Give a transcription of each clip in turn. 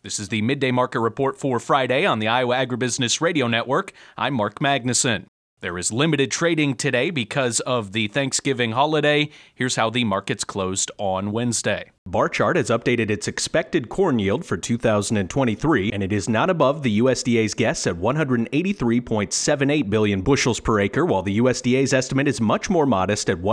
This is the Midday Market Report for Friday on the Iowa Agribusiness Radio Network. I'm Mark Magnuson. There is limited trading today because of the Thanksgiving holiday. Here's how the markets closed on Wednesday. Barchart has updated its expected corn yield for 2023, and it is not above the USDA's guess at 183.78 billion bushels per acre, while the USDA's estimate is much more modest at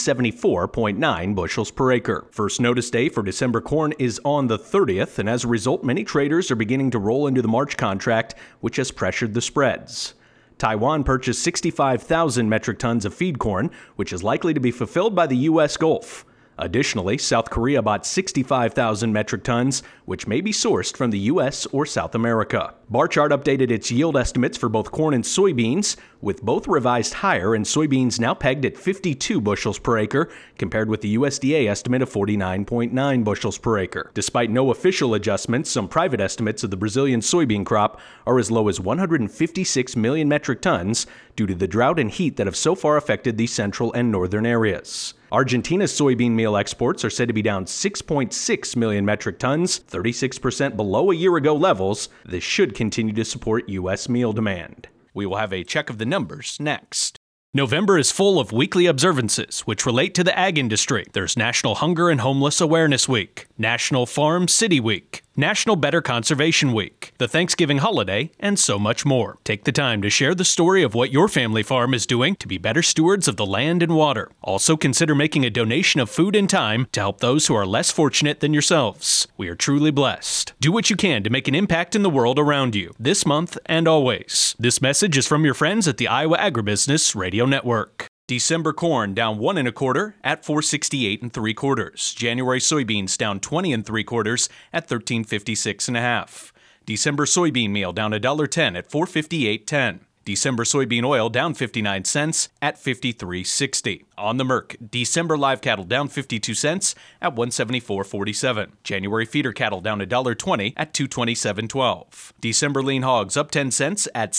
174.9 bushels per acre. First notice day for December corn is on the 30th, and as a result, many traders are beginning to roll into the March contract, which has pressured the spreads. Taiwan purchased 65,000 metric tons of feed corn, which is likely to be fulfilled by the U.S. Gulf. Additionally, South Korea bought 65,000 metric tons, which may be sourced from the U.S. or South America. Barchart updated its yield estimates for both corn and soybeans, with both revised higher and soybeans now pegged at 52 bushels per acre, compared with the USDA estimate of 49.9 bushels per acre. Despite no official adjustments, some private estimates of the Brazilian soybean crop are as low as 156 million metric tons due to the drought and heat that have so far affected the central and northern areas. Argentina's soybean meal exports are said to be down 6.6 million metric tons, 36% below a year ago levels. This should continue to support U.S. meal demand. We will have a check of the numbers next. November is full of weekly observances which relate to the ag industry. There's National Hunger and Homeless Awareness Week, National Farm City Week, National Better Conservation Week, the Thanksgiving holiday, and so much more. Take the time to share the story of what your family farm is doing to be better stewards of the land and water. Also consider making a donation of food and time to help those who are less fortunate than yourselves. We are truly blessed. Do what you can to make an impact in the world around you, this month and always. This message is from your friends at the Iowa Agribusiness Radio Network. December corn down 1 1/4 at 468 3/4. January soybeans down 20 3/4 at 1356 1/2. December soybean meal down $1.10 at 458.10. December soybean oil down 59 cents at 53.60. On the Merc, December live cattle down 52 cents at 174.47. January feeder cattle down $1.20 at 227.12. December lean hogs up 10 cents at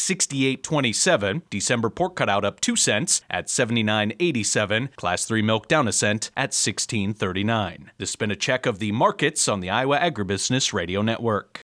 68.27. December pork cutout up 2 cents at 79.87. Class 3 milk down a cent at 16.39. This has been a check of the markets on the Iowa Agribusiness Radio Network.